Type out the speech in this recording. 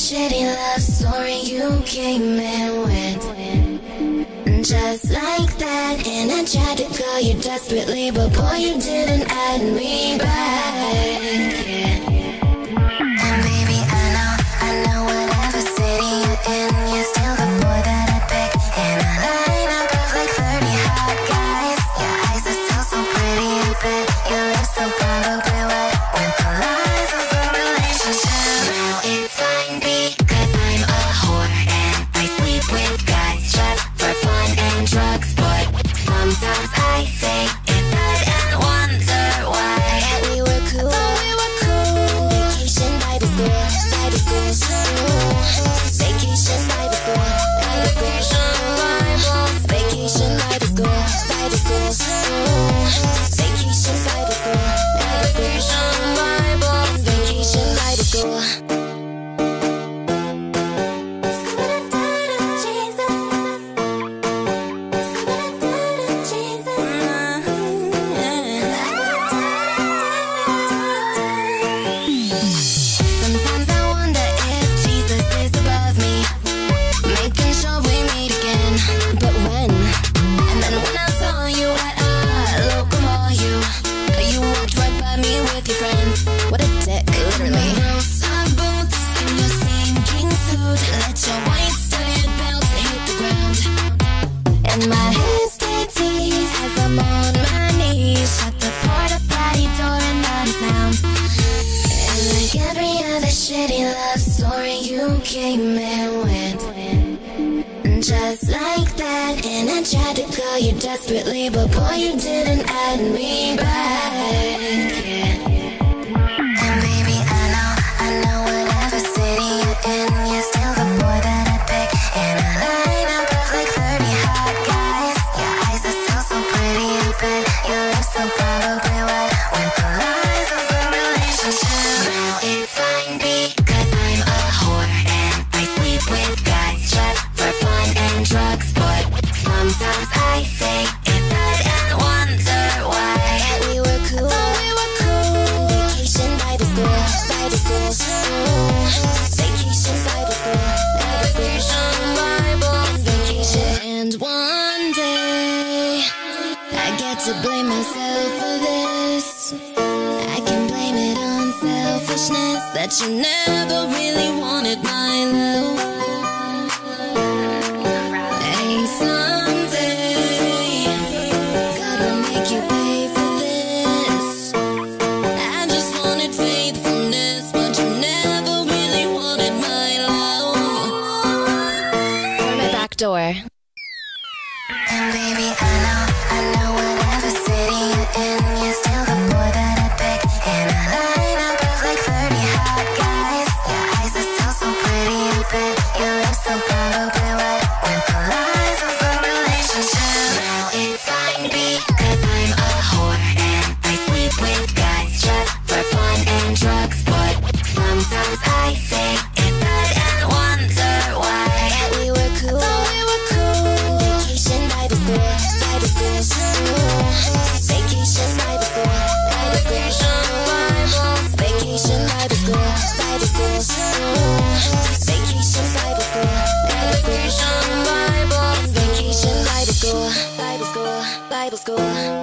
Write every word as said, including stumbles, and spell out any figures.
shitty love story you came in with. Just like that, and I tried to call you desperately, but boy, you didn't add me back. Yeah. And baby, I know, I know whatever city you're in, you're still the boy that I pick. And I line up of like thirty hot guys. Your eyes are still so pretty, I bet your lips so probably wet with the lies of a relationship. Now it's fine because I'm a whore and I sleep with guys just for fun and drugs, but sometimes I say inside and wonder why we were cool. We were cool. Vacation Bible school, Bible school, school. Vacation Bible school, Bible school, Vacation Bible school, Bible school, school. Vacation Bible school, Bible school, Vacation Bible school. What a dick, literally. Sock boots in your sinking suit. Let your white studded belt hit the ground. And my head stay teased as I'm on my knees. Shut the porta potty door and not a sound. And like every other shitty love story you came in with. Just like that, and I tried to call you desperately, but boy, you didn't add me back. Yeah. Drugs, but sometimes I say inside and wonder why we were cool. We were cool. Vacation Bible school, Bible school, school. Vacation Bible school, Bible school, Bible, vacation. And one day I get to blame myself for this. I can blame it on selfishness that you never really wanted my love. Door. And baby, I know, I know whatever city you're in, you're still the boy that I pick. And I line up of like thirty hot guys. Your eyes are still so pretty, I bet your lips so probably wet with the lies of a relationship. Now it's fine because I'm a whore and I sleep with guys just for fun and drugs, but sometimes I say inside and wonder why we were cool. Bible school, school. Vacation Bible school, Bible school, Vacation Bible school, Bible school, school. Vacation Bible school, Bible school, Vacation Bible school, Bible school, Bible school.